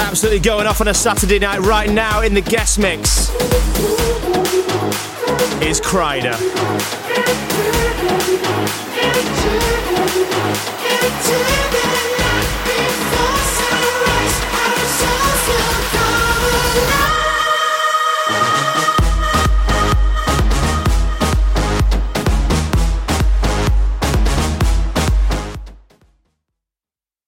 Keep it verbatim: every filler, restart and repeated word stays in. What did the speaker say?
absolutely going off on a Saturday night right now in the guest mix is Kryder. Into